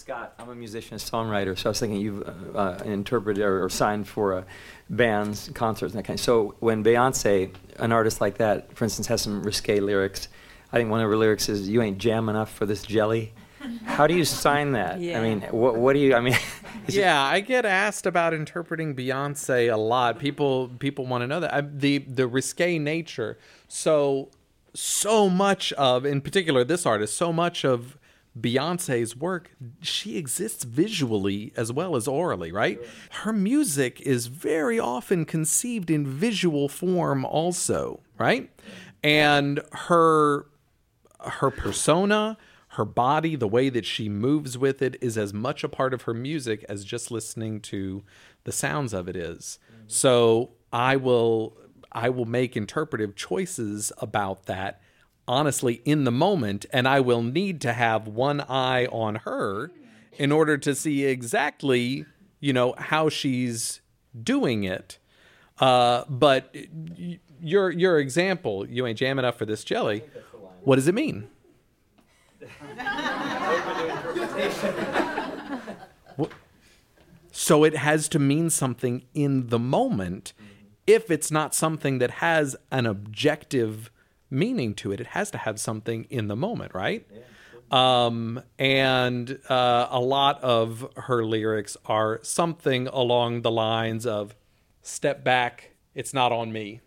Scott, I'm a musician and songwriter, so I was thinking you've interpreted or signed for bands, concerts, and that kind of. So when Beyonce, an artist like that, for instance, has some risque lyrics, I think one of her lyrics is, "You ain't jam enough for this jelly." How do you sign that? Yeah. I mean, what do you? I mean, Yeah, I get asked about interpreting Beyonce a lot. People want to know that the risque nature. So much of, in particular, this artist, so much of Beyonce's work, she exists visually as well as orally, right? Sure. Her music is very often conceived in visual form also, right? And her persona, her body, the way that she moves with it is as much a part of her music as just listening to the sounds of it is. Mm-hmm. So I will make interpretive choices about that, honestly, in the moment, and I will need to have one eye on her in order to see exactly, how she's doing it. But your example, "You ain't jam enough for this jelly," what does it mean? So it has to mean something in the moment. If it's not something that has an objective meaning to it, it has to have something in the moment, right? Yeah. And a lot of her lyrics are something along the lines of, "Step back, it's not on me."